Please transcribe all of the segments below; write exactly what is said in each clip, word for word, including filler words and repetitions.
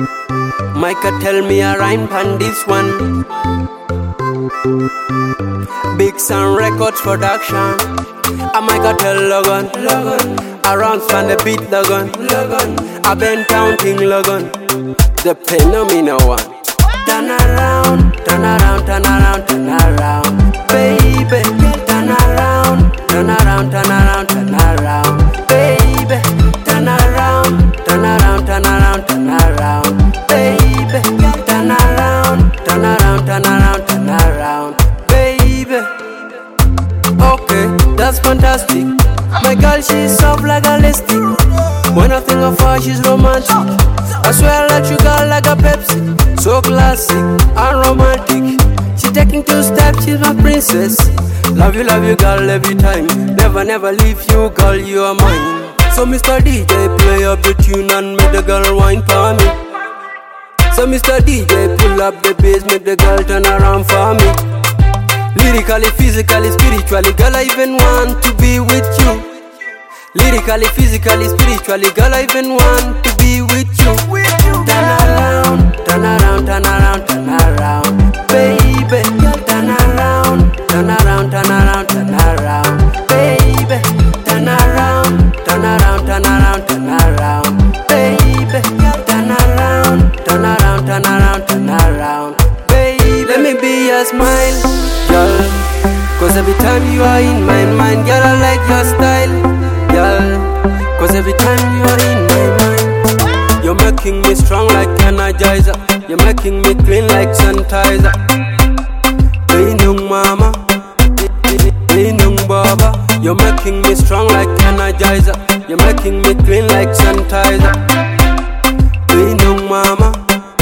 Micah tell me a rhyme pan this one. Big Sound Records production. I Micah tell Logan, Logan. Around fan the beat Logan, Logan. I been counting Logan. The pain no me no one. Turn around, turn around, turn around, turn around, baby. Turn around, turn around, turn around, turn around, baby. Turn around, turn around, turn around, turn around, baby. Turn around, turn around, turn around, turn around, baby. Okay, that's fantastic. My girl, she's soft like a lipstick. When I think of her, she's romantic. I swear I let you girl like a Pepsi. So classic and romantic. She taking two steps, she's my princess. Love you, love you girl every time. Never, never leave you girl, you are mine. So Mister D J, play up the tune and make the girl whine for me. So Mister D J, pull up the bass, make the girl turn around for me. Lyrically, physically, spiritually, girl I even want to be with you. Lyrically, physically, spiritually, girl I even want to be with you. Turn around, turn around, turn around, turn around, baby. Turn around, turn around, turn around, turn around, baby. Turn around, turn around, turn around, turn around, baby. Turn around, turn around, turn around, turn around, baby. Let me be your smile, girl. Cause every time you are in my mind, girl, I like your style, girl. Cause every time you are in my mind, you're making me strong like Energizer. You're making me clean like sanitizer. Hey young mama, hey young baba. You're making me strong like Energizer. You're making me clean like sanitizer. Hey young mama,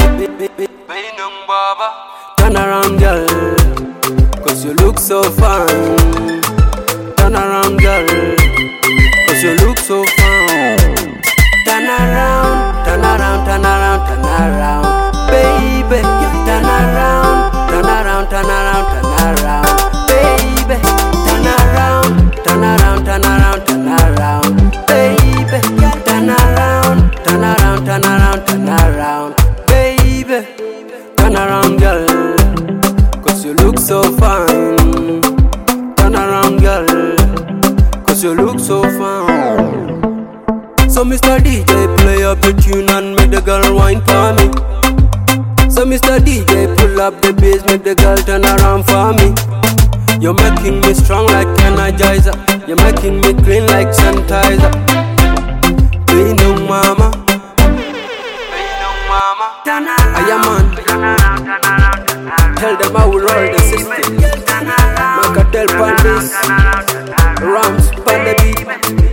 hey young baba. Turn around girl, cause you look so fine. Turn around girl, cause you look so fine. Turn around, turn around, turn around, turn around, baby. Turn around, turn around, turn around, turn around, baby. Turn around, turn around, turn around, turn around, baby. Turn around, turn around, turn around, turn around, baby. Turn around, girl, cause you look so fine. Turn around, girl, cause you look so fine. So Mister D J, play up the tune and make the girl whine for me. So Mister D J, pull up the bass, make the girl turn around for me. You're making me strong like Energizer. You're making me clean like sanitizer. Hey young mama, hey young mama. I am man. Tell them I will roll the system. Micah tell pan this, Rams pan the beat.